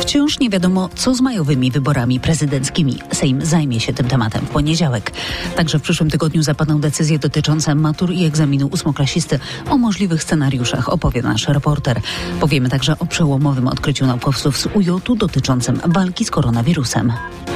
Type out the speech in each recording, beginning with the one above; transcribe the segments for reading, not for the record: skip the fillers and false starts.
Wciąż nie wiadomo, co z majowymi wyborami prezydenckimi. Sejm zajmie się tym tematem w poniedziałek. Także w przyszłym tygodniu zapadną decyzje dotyczące matur i egzaminu ósmoklasisty. O możliwych scenariuszach opowie nasz reporter. Powiemy także o przełomowym odkryciu naukowców z UJ-u dotyczącym walki z koronawirusem.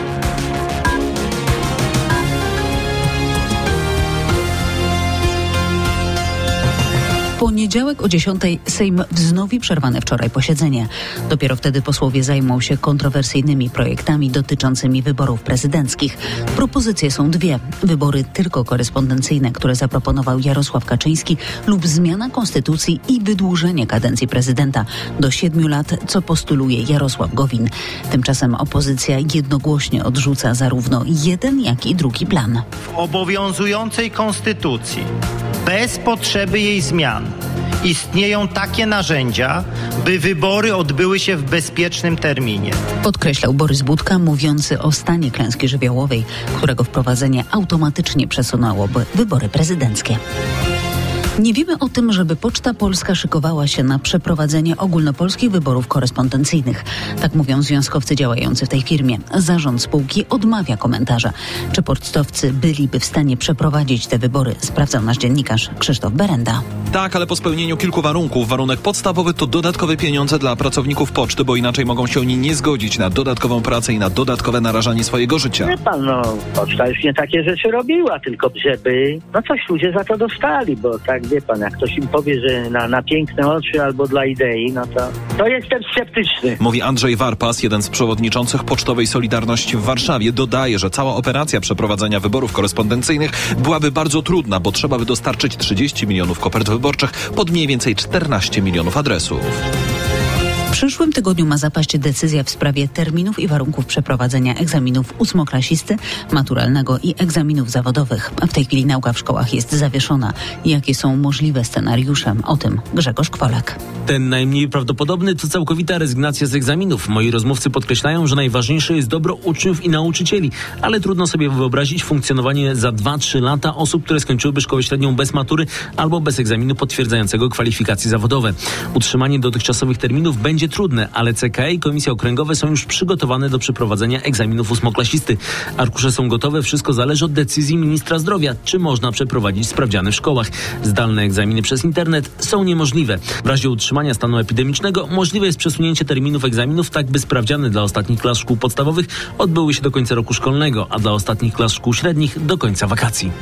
Poniedziałek o 10:00 Sejm wznowi przerwane wczoraj posiedzenie. Dopiero wtedy posłowie zajmą się kontrowersyjnymi projektami dotyczącymi wyborów prezydenckich. Propozycje są dwie. Wybory tylko korespondencyjne, które zaproponował Jarosław Kaczyński, lub zmiana konstytucji i wydłużenie kadencji prezydenta do 7 lat, co postuluje Jarosław Gowin. Tymczasem opozycja jednogłośnie odrzuca zarówno jeden, jak i drugi plan. W obowiązującej konstytucji bez potrzeby jej zmian istnieją takie narzędzia, by wybory odbyły się w bezpiecznym terminie. Podkreślał Borys Budka, mówiący o stanie klęski żywiołowej, którego wprowadzenie automatycznie przesunęłoby wybory prezydenckie. Nie wiemy o tym, żeby Poczta Polska szykowała się na przeprowadzenie ogólnopolskich wyborów korespondencyjnych. Tak mówią związkowcy działający w tej firmie. Zarząd spółki odmawia komentarza. Czy pocztowcy byliby w stanie przeprowadzić te wybory, sprawdzał nasz dziennikarz Krzysztof Berenda. Tak, ale po spełnieniu kilku warunków. Warunek podstawowy to dodatkowe pieniądze dla pracowników poczty, bo inaczej mogą się oni nie zgodzić na dodatkową pracę i na dodatkowe narażanie swojego życia. Wie pan, poczta już nie takie rzeczy robiła, tylko żeby coś ludzie za to dostali, bo tak wie pan, jak ktoś im powie, że na piękne oczy albo dla idei, to jestem sceptyczny. Mówi Andrzej Warpas, jeden z przewodniczących Pocztowej Solidarności w Warszawie. Dodaje, że cała operacja przeprowadzenia wyborów korespondencyjnych byłaby bardzo trudna, bo trzeba by dostarczyć 30 milionów kopert wyborczych pod mniej więcej 14 milionów adresów. W przyszłym tygodniu ma zapaść decyzja w sprawie terminów i warunków przeprowadzenia egzaminów ósmoklasisty, maturalnego i egzaminów zawodowych. W tej chwili nauka w szkołach jest zawieszona. Jakie są możliwe scenariusze? O tym Grzegorz Kwolak. Ten najmniej prawdopodobny to całkowita rezygnacja z egzaminów. Moi rozmówcy podkreślają, że najważniejsze jest dobro uczniów i nauczycieli, ale trudno sobie wyobrazić funkcjonowanie za 2-3 lata osób, które skończyłyby szkołę średnią bez matury albo bez egzaminu potwierdzającego kwalifikacje zawodowe. Utrzymanie dotychczasowych terminów będzie trudne, ale CKE i komisje okręgowe są już przygotowane do przeprowadzenia egzaminów ósmoklasisty. Arkusze są gotowe, wszystko zależy od decyzji ministra zdrowia, czy można przeprowadzić sprawdziany w szkołach. Zdalne egzaminy przez internet są niemożliwe. W razie utrzymania stanu epidemicznego możliwe jest przesunięcie terminów egzaminów, tak by sprawdziany dla ostatnich klas szkół podstawowych odbyły się do końca roku szkolnego, a dla ostatnich klas szkół średnich do końca wakacji.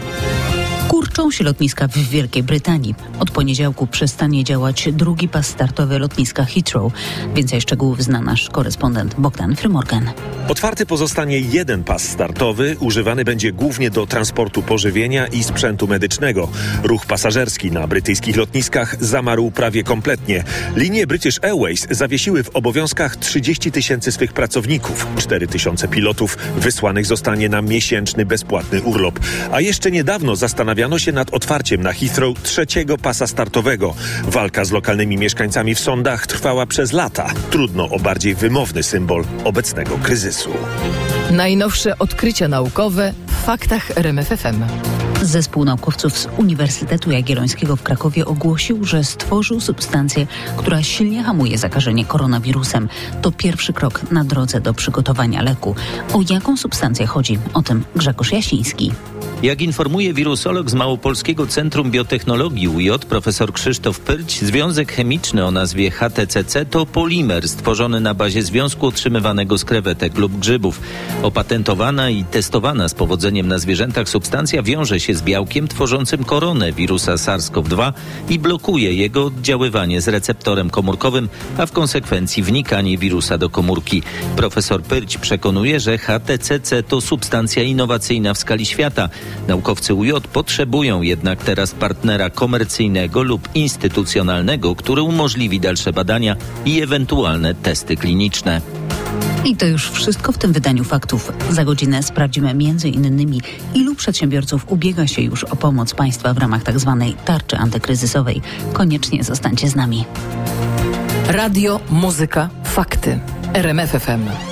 Kurczą się lotniska w Wielkiej Brytanii. Od poniedziałku przestanie działać drugi pas startowy lotniska Heathrow. Więcej szczegółów zna nasz korespondent Bogdan Frymorgan. Otwarty pozostanie jeden pas startowy. Używany będzie głównie do transportu pożywienia i sprzętu medycznego. Ruch pasażerski na brytyjskich lotniskach zamarł prawie kompletnie. Linie British Airways zawiesiły w obowiązkach 30 000 swych pracowników. 4 000 pilotów wysłanych zostanie na miesięczny bezpłatny urlop. A jeszcze niedawno zastanawiano się nad otwarciem na Heathrow trzeciego pasa startowego. Walka z lokalnymi mieszkańcami w sądach trwała przez lata. Trudno o bardziej wymowny symbol obecnego kryzysu. Najnowsze odkrycia naukowe w faktach RMF FM. Zespół naukowców z Uniwersytetu Jagiellońskiego w Krakowie ogłosił, że stworzył substancję, która silnie hamuje zakażenie koronawirusem. To pierwszy krok na drodze do przygotowania leku. O jaką substancję chodzi? O tym Grzegorz Jasiński. Jak informuje wirusolog z Małopolskiego Centrum Biotechnologii UJ, profesor Krzysztof Pyrć, związek chemiczny o nazwie HTCC to polimer stworzony na bazie związku otrzymywanego z krewetek lub grzybów. Opatentowana i testowana z powodzeniem na zwierzętach substancja wiąże się z białkiem tworzącym koronę wirusa SARS-CoV-2 i blokuje jego oddziaływanie z receptorem komórkowym, a w konsekwencji wnikanie wirusa do komórki. Profesor Pyrć przekonuje, że HTCC to substancja innowacyjna w skali świata. Naukowcy UJ potrzebują jednak teraz partnera komercyjnego lub instytucjonalnego, który umożliwi dalsze badania i ewentualne testy kliniczne. I to już wszystko w tym wydaniu faktów. Za godzinę sprawdzimy m.in. ilu przedsiębiorców ubiega się już o pomoc państwa w ramach tzw. tarczy antykryzysowej. Koniecznie zostańcie z nami. Radio, muzyka, fakty. RMF FM.